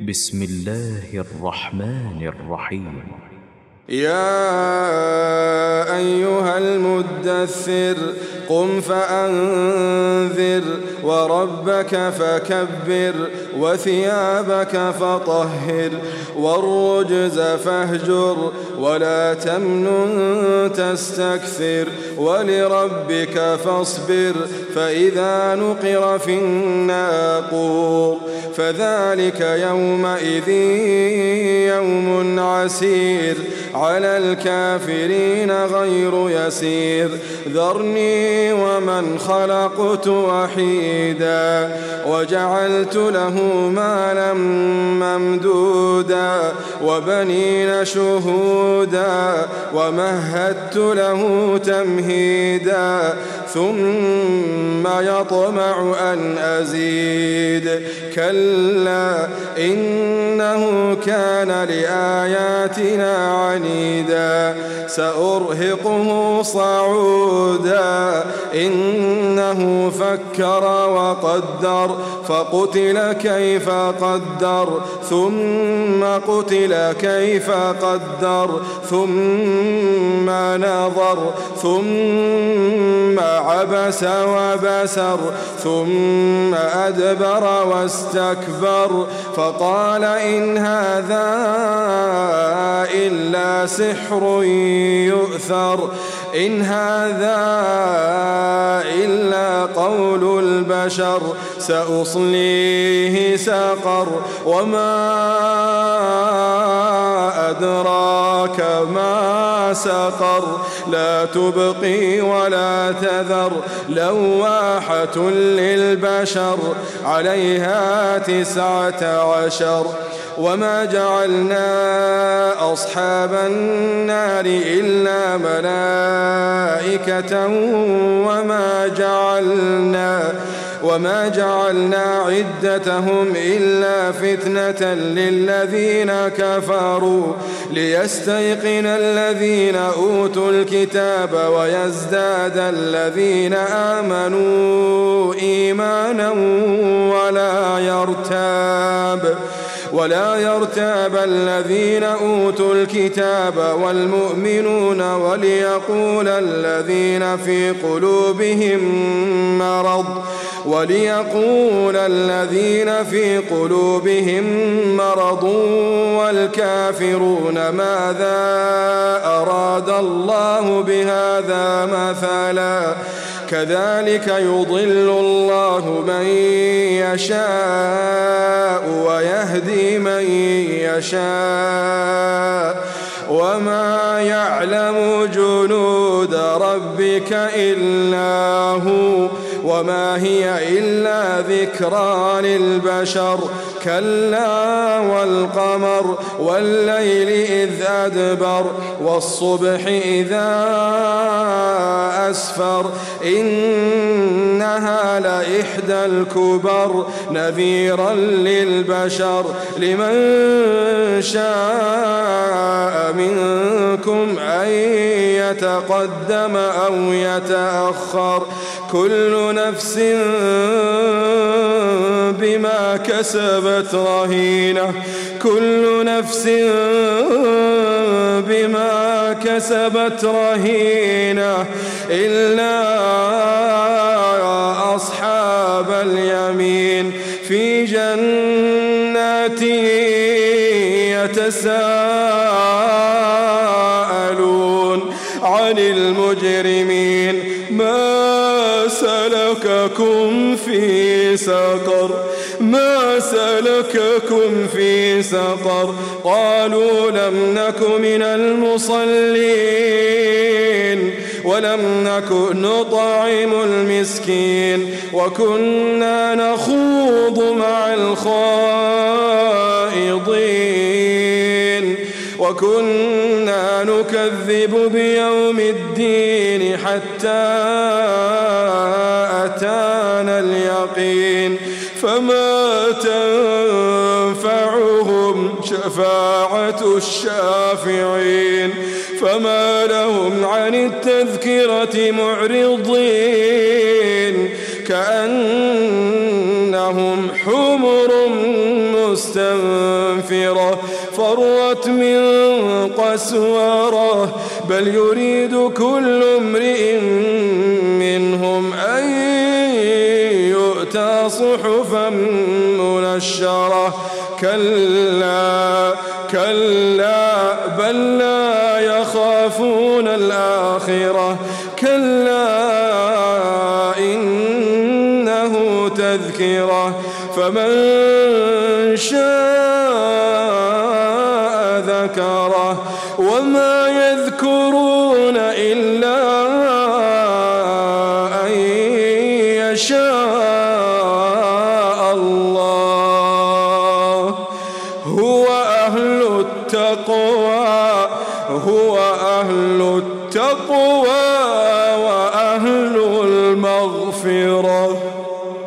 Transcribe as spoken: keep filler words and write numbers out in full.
بسم الله الرحمن الرحيم. يا أيها المدثر قم فأنذر وربك فكبر وثيابك فطهر والرجز فاهجر ولا تمنن تستكثر ولربك فاصبر فإذا نقر في الناقور فذلك يومئذ يوم عسير على الكافرين غير يسير ذرني ومن خلقت وحيدا وجعلت له مالا ممدودا وبنين شهودا ومهدت له تمهيدا ثم يطمع أن أزيد كلا إنه كان لآياتنا عنيدا سأرهقه صعودا إنه فكر وقدر فقتل كيف قدر ثم قتل كيف قدر ثم نظر ثم عبس وبسر ثم أدبر واستكبر فقال إن هذا إلا سحر يؤثر إن هذا إلا قول البشر سأصليه سقر وما أدراك ما سقر لا تبقي ولا تذر لواحة للبشر عليها تسعة عشر وما جعلنا أصحاب النار إلا ملائكة وما جعلنا وما جعلنا عدتهم إلا فتنة للذين كفروا ليستيقن الذين أوتوا الكتاب ويزداد الذين آمنوا إيمانا ولا يرتاب ولا يرتاب الذين أوتوا الكتاب والمؤمنون وليقول الذين في قلوبهم مرض وليقول الذين في قلوبهم مرض والكافرون ماذا أراد الله بهذا مثلا كذلك يضل الله من يشاء ويهدي من يشاء وما يعلم جنود ربك إلا هو وما هي إلا ذكرى للبشر كلا والقمر والليل إذ أدبر والصبح إذا أسفر إنها لإحدى الكبر نذيرا للبشر لمن شاء منكم أن يتقدم أو يتأخر كل نفس بما كسبت رهينة كل نفس بما كسبت رهينة إلا أصحاب اليمين في جنات يتساءلون عن المجرمين ما سلككم في سقر ما سلككم في سقر قالوا لم نك من المصلين ولم نك نطعم المسكين وكنا نخوض مع الخائضين وكنا نكذب بيوم الدين حتى أتانا اليقين فما تنفعهم شفاعة الشافعين فما لهم عن التذكرة معرضين كأنهم حمر مستنفرة فرت من قسورة بل يريد كل امرئ منهم أن يؤتى صحفا منشرة كلا كلا بل لا يخافون الآخرة كلا إنه تذكرة فمن شاء ذكره وما يذكرون إلا أن يشاء الله هو أهل التقوى هو أهل التقوى